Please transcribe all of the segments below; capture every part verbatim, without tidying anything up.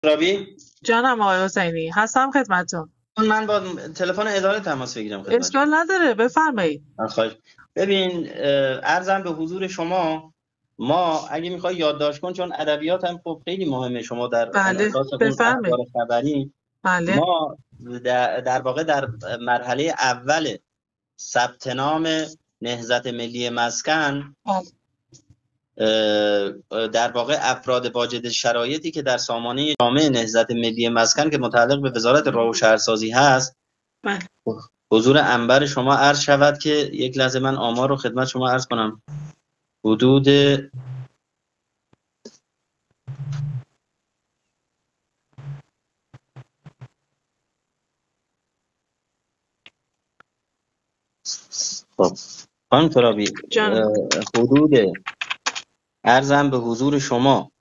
رابی جانم آقای حسینی، هستم خدمتتون. من با تلفن اداره تماس بگیرم خدمت اشکال نداره، بفرمایید. خواهش. ببین عرضم به حضور شما، ما اگه میخوای یادداشت کن، چون ادبیات هم خب خیلی مهمه، شما در بله اساس اون اخبار بفرمایید. خبری، بله ما در در واقع در مرحله اول ثبت نام نهضت ملی مسکن، بله در واقع افراد واجد شرایطی که در سامانه جامع نهضت ملی مسکن که متعلق به وزارت راه و شهرسازی هست، بله حضور انبر شما عرض شود که یک لحظه من آمار رو خدمت شما عرض کنم. حدود خب خانم ترابی، جانم. حدود عرضم به حضور شما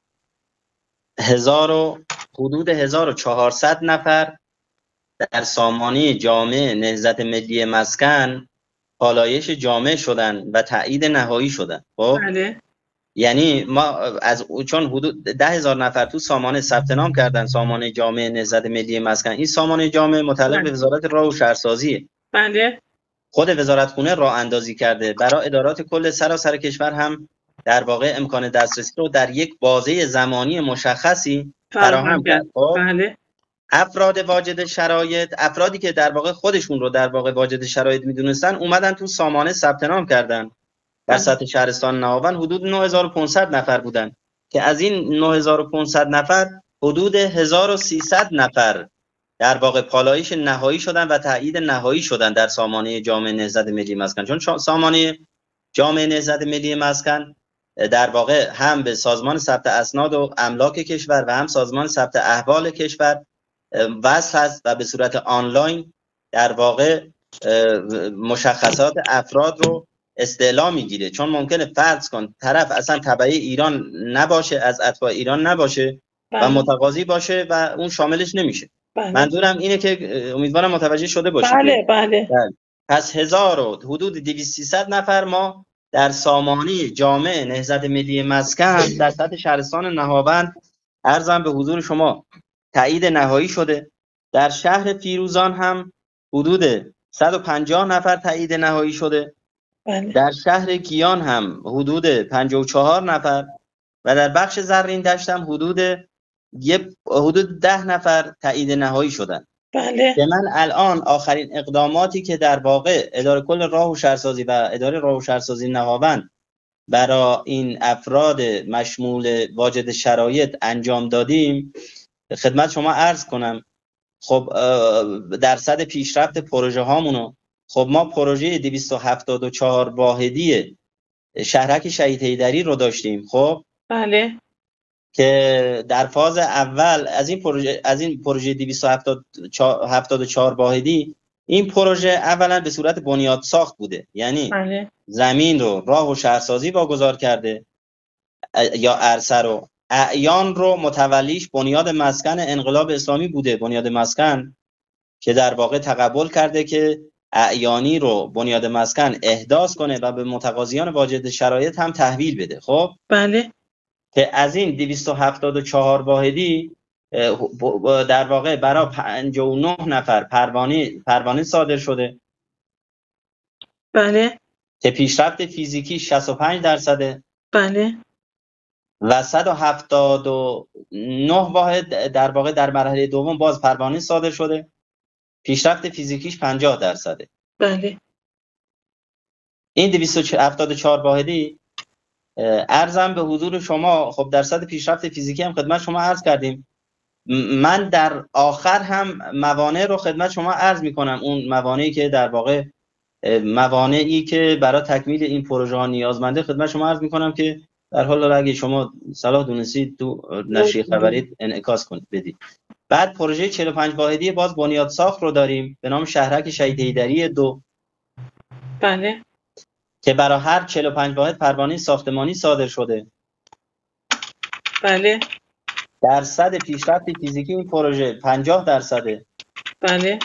هزار و حدود هزار و چهارصد نفر در سامانه جامع نهضت ملی مسکن پالایش جامع شدن و تایید نهایی شدن. خب بله یعنی ما از چون حدود ده هزار نفر تو سامانه ثبت نام کردن، سامانه جامع نهضت ملی مسکن، این سامانه جامع متعلق به بله وزارت راه و شهرسازی، بله خود وزارتخونه راه اندازی کرده برای ادارات کل سراسر کشور، هم در واقع امکان دسترسی رو در یک بازه زمانی مشخصی فراهم فراهم کرد. کرد. خب بله افراد واجد شرایط، افرادی که در واقع خودشون رو در واقع واجد شرایط میدونستن، اومدن تو سامانه ثبت نام کردن. در بله سطح شهرستان نهاون حدود نه هزار و پانصد نفر بودن که از این نه هزار و پانصد نفر حدود هزار و سیصد نفر در واقع پالایش نهایی شدن و تایید نهایی شدن در سامانه جامع نهضت ملی مسکن. چون سامانه جامع نهضت ملی مسکن در واقع هم به سازمان ثبت اسناد و املاک کشور و هم سازمان ثبت احوال کشور وصل هست و به صورت آنلاین در واقع مشخصات افراد رو استعلام میگیره. چون ممکنه فرض کن طرف اصلا تبعی ایران نباشه، از اتباع ایران نباشه و بله متقاضی باشه و اون شاملش نمیشه. بله منظورم اینه که امیدوارم متوجه شده باشید. بله بله بله. پس هزار و حدود دویست سیصد نفر ما در سامانه جامع نهضت ملی مسکن در سطح شهرستان نهاوند عرضم به حضور شما تایید نهایی شده. در شهر فیروزان هم حدود صد و پنجاه نفر تایید نهایی شده. بله در شهر گیان هم حدود پنجاه و چهار نفر و در بخش زرین دشت هم حدود یه حدود ده نفر تایید نهایی شدن. بله که من الان آخرین اقداماتی که در واقع اداره کل راه و شهرسازی و اداره راه و شهرسازی نهاوند برای این افراد مشمول واجد شرایط انجام دادیم خدمت شما عرض کنم. خب درصد پیشرفت پروژه هامونو، خب ما پروژه دویست و هفتاد و چهار واحدی شهرک شهید حیدری رو داشتیم. خب بله که در فاز اول از این پروژه از این پروژه دویست و هفتاد و چهار واحدی، این پروژه اولا به صورت بنیاد ساخت بوده، یعنی بله زمین رو راه و شهرسازی واگذار کرده یا عرصه رو، اعیان رو متولیش بنیاد مسکن انقلاب اسلامی بوده، بنیاد مسکن که در واقع تقبل کرده که اعیانی رو بنیاد مسکن احداث کنه و به متقاضیان واجد شرایط هم تحویل بده. خب بله که از این دویست و هفتاد و چهار واحدی در واقع برای پنجاه و نه نفر پروانه پروانه صادر شده بله که پیشرفت فیزیکی شصت و پنج درصده بله و صد و هفتاد و نه واحد در واقع در مرحله دوم باز پروانه صادر شده، پیشرفت فیزیکیش پنجاه درصده. بله این دویست و هفتاد و چهار واحدی ارزم به حضور شما، خب درصد پیشرفت فیزیکی هم خدمت شما عرض کردیم. من در آخر هم موانع رو خدمت شما عرض میکنم، اون موانعی که در واقع موانعی که برای تکمیل این پروژه ها نیازمنده خدمت شما عرض میکنم که در حال اگه شما صلاح دونستید تو نشریه خبری انعکاس کنید بدید. بعد پروژه چهل و پنج واحدی باز بنیاد ساخت رو داریم به نام شهرک شهید حیدری دو بله که برای هر چهل و پنج واحد پروانه ساختمانی صادر شده. بله درصد پیشرفت فیزیکی این پروژه پنجاه درصده. بله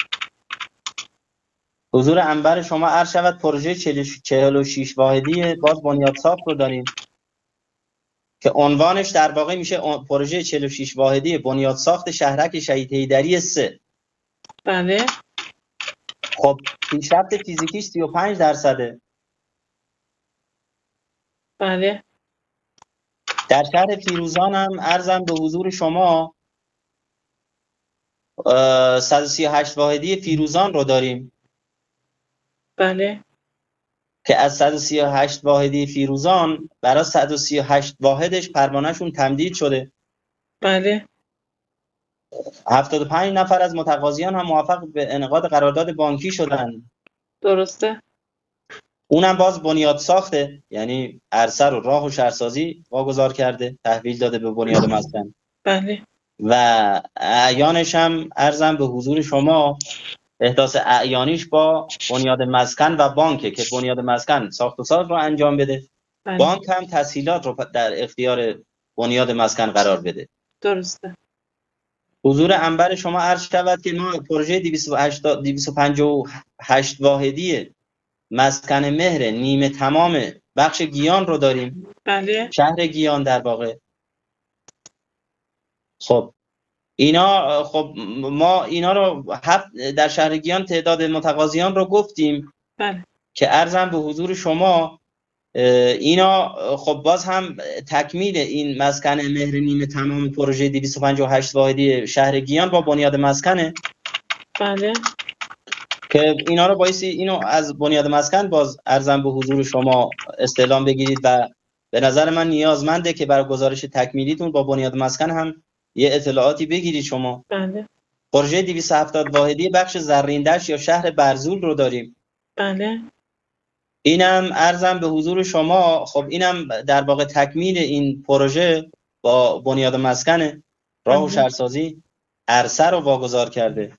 حضور انبر شما عرض شود پروژه چهل و شش واحدی باز بنیاد ساخت رو داریم که عنوانش در واقع میشه پروژه چهل و شش واحدی بنیادساخت شهرک شهید حیدری سه. بله. خب پیشرفت فیزیکیش سی و پنج درصده. بله. در شهر فیروزان هم عرضم به حضور شما صد و سی و هشت واحدی فیروزان رو داریم. بله. که از صد و سی و هشت واحدی فیروزان برای صد و سی و هشت واحدش پروانه‌شون تمدید شده. بله. هفتاد و پنج نفر از متقاضیان هم موفق به انعقاد قرارداد بانکی شدن. درسته. اونم باز بنیاد ساخته، یعنی عرصه رو راه و شهرسازی واگذار کرده، تحویل داده به بنیاد مسکن. بله. و اعیانش هم عرضم به حضور شما احداث اعیانیش با بنیاد مسکن و بانکه که بنیاد مسکن ساخت و ساز رو انجام بده. بله. بانک هم تسهیلات رو در اختیار بنیاد مسکن قرار بده. درسته. حضور انبر شما عرض شود که ما پروژه دویست و پنجاه و هشت واحدی مسکن مهر نیمه تمام بخش گیان رو داریم. بله. شهر گیان در واقع. خب اینا خب ما اینا رو هفت در شهر گیان تعداد متقاضیان رو گفتیم. بله. که عرضم به حضور شما اینا خب باز هم تکمیل این مسکن مهر نیمه تمام پروژه دویست و پنجاه و هشت واحدی شهر گیان با بنیاد مسکنه. بله. که اینا رو بایستی اینو از بنیاد مسکن باز عرضم به حضور شما استعلام بگیرید و به نظر من نیازمنده که برای گزارش تکمیلیتون با بنیاد مسکن هم یه اطلاعاتی بگیرید شما. بله. پروژه دویست و هفتاد واحدی بخش زرین‌دشت یا شهر برزول رو داریم. بله. اینم عرضم به حضور شما خب اینم در واقع تکمیل این پروژه با بنیاد مسکن راه و شهرسازی عرصه رو واگذار کرده.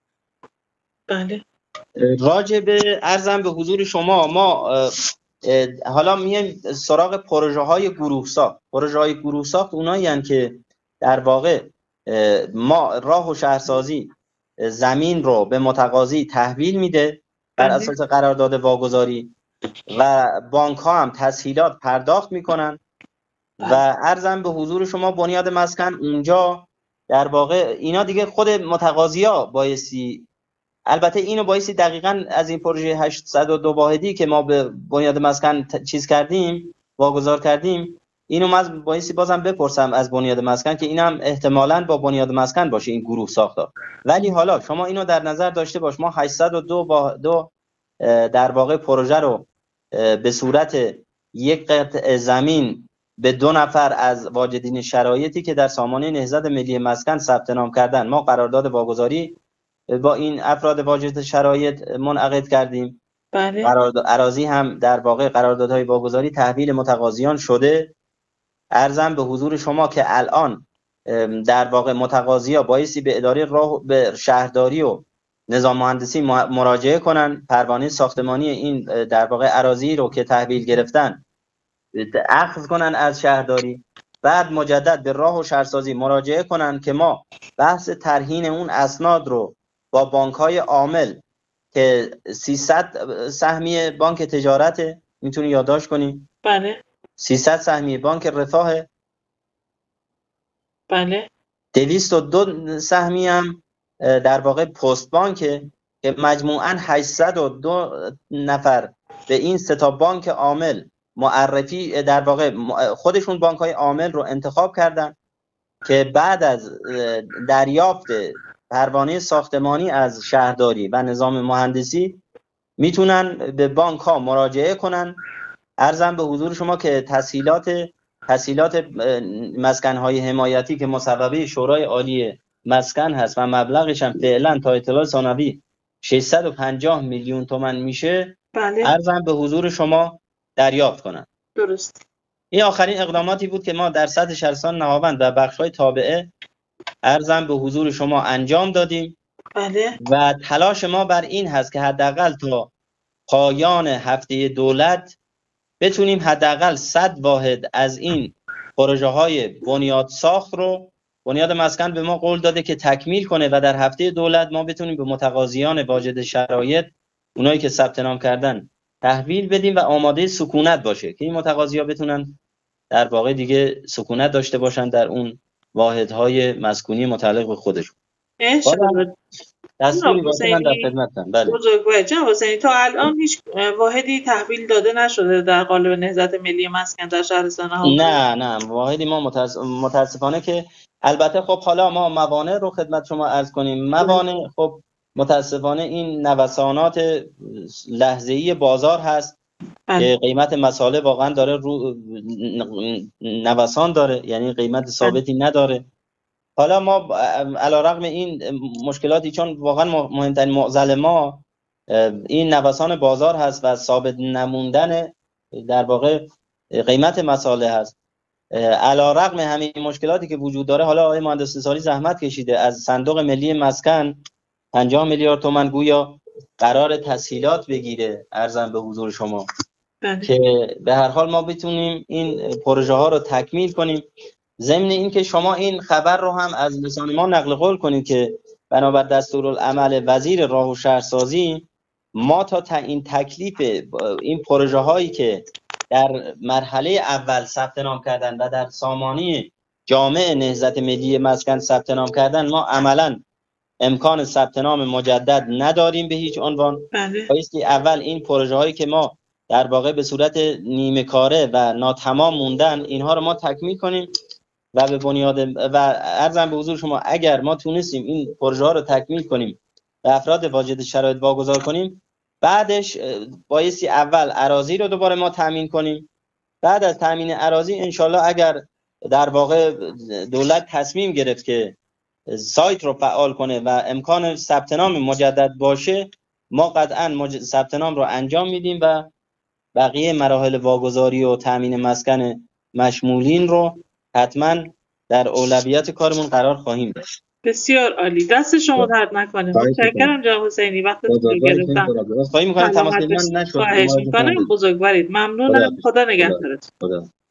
بله. راجع به عرضم به حضور شما ما حالا میایم سراغ پروژه های گروه ساخت. پروژه های گروه ساخت اونایی هستند که در واقع ما راه و شهرسازی زمین رو به متقاضی تحویل میده بر اساس قرارداد واگذاری و بانک ها هم تسهیلات پرداخت میکنن و عرضم به حضور شما بنیاد مسکن اونجا در واقع اینا دیگه خود متقاضی ها بایستی، البته اینو بایستی دقیقاً از این پروژه هشتصد و دو واحدی که ما به بنیاد مسکن چیز کردیم واگذار کردیم، اینو من بایستی بازم بپرسم از بنیاد مسکن که اینم احتمالاً با بنیاد مسکن باشه این گروه ساختار. ولی حالا شما اینو در نظر داشته باش، ما هشتصد و دو با دو در واقع پروژه رو به صورت یک قطعه زمین به دو نفر از واجدین شرایطی که در سامانه نهضت ملی مسکن ثبت نام کردن ما قرارداد واگذاری با این افراد واجد شرایط منعقد کردیم. بله. قرارداد اراضی هم در واقع قراردادهای واگذاری تحویل متقاضیان شده. عرضم به حضور شما که الان در واقع متقاضی‌ها بایستی به اداره راه به شهرداری و نظام مهندسی مراجعه کنن، پروانه ساختمانی این در واقع اراضی رو که تحویل گرفتن اخذ کنن از شهرداری، بعد مجدد به راه و شهرسازی مراجعه کنن که ما بحث ترهین اون اسناد رو با بانک‌های عامل که سیصد سهمیه بانک تجارت میتونی یادداشت کنی. بله. سیصد سهمیه بانک رفاه. بله. دویست و دو سهمیه هم در واقع پست بانک که مجموعاً هشتصد و دو نفر به این سه تا بانک عامل معرفی در واقع خودشون بانک‌های عامل رو انتخاب کردن که بعد از دریافت پروانه ساختمانی از شهرداری و نظام مهندسی میتونن به بانک ها مراجعه کنن. عرضم به حضور شما که تسهیلات تسهیلات مسکن های حمایتی که مصوبه شورای عالی مسکن هست و مبلغش هم فعلا تا اطلاع ثانوی ششصد و پنجاه میلیون تومان میشه. بله. عرضم به حضور شما دریافت کنن. درست. این آخرین اقداماتی بود که ما در سطح شهرستان نهاوند و بخش‌های تابعه عرضم به حضور شما انجام دادیم. بله. و تلاش ما بر این هست که حداقل تا پایان هفته دولت بتونیم حداقل صد واحد از این پروژه های بنیاد ساخت رو بنیاد مسکن به ما قول داده که تکمیل کنه و در هفته دولت ما بتونیم به متقاضیان واجد شرایط اونایی که ثبت نام کردن تحویل بدیم و آماده سکونت باشه که این متقاضی‌ها بتونن در واقع دیگه سکونت داشته باشن در اون واحدهای مسکونی متعلق به خودشون. انشالله. دستوری جناب باشه من در حسینی خدمتم. بله. بزرگوار جناب حسینی تا الان هیچ واحدی تحویل داده نشده در قالب نهضت ملی مسکن در شهرستان هاوری؟ نه نه واحدی ما متاسف... متاسفانه که البته خب حالا ما موانع رو خدمت شما عرض کنیم. موانع خب متاسفانه این نوسانات لحظه‌ای بازار هست بله. که قیمت مساله واقعا داره رو نوسان داره، یعنی قیمت ثابتی نداره. حالا ما علیرغم این مشکلاتی، چون واقعا مهمترین معضل ما این نوسان بازار هست و ثابت نموندن در واقع قیمت مساله هست، علیرغم همین مشکلاتی که وجود داره، حالا آقای مهندس سالی زحمت کشیده از صندوق ملی مسکن پنجاه میلیارد تومان گویا قرار تسهیلات بگیره ارزم به حضور شما بله. که به هر حال ما بتونیم این پروژه ها رو تکمیل کنیم. ضمن این که شما این خبر رو هم از لسان ما نقل قول کنید که بنابر دستورالعمل وزیر راه و شهرسازی ما تا تعیین تکلیف این پروژه هایی که در مرحله اول ثبت نام کردن و در سامانه جامع نهضت ملی مسکن ثبت نام کردن، ما عملاً امکان ثبت نام مجدد نداریم به هیچ عنوان. بله. بایستی اول این پروژه هایی که ما در واقع به صورت نیمه کاره و ناتمام موندن اینها رو ما تکمیل کنیم و به بنیاد و عرضم به حضور شما اگر ما تونستیم این پروژه ها رو تکمیل کنیم و افراد واجد شرایط واگذار کنیم، بعدش بایستی اول اراضی رو دوباره ما تامین کنیم. بعد از تامین اراضی انشالله اگر در واقع دولت تصمیم گرفت که سایت رو فعال کنه و امکان ثبت نام مجدد باشه، ما قطعاً مج... ثبت نام رو انجام میدیم و بقیه مراحل واگذاری و تامین مسکن مشمولین رو حتما در اولویت کارمون قرار خواهیم داد. بسیار عالی، دست شما درد نکنه. متشکرم جناب حسینی، وقتتون رو گرفتم. خواهی می‌کنم تماس من نشد. خواهش می‌کنم. بزرگوارید. ممنونم. خدا نگهدارتون. خدا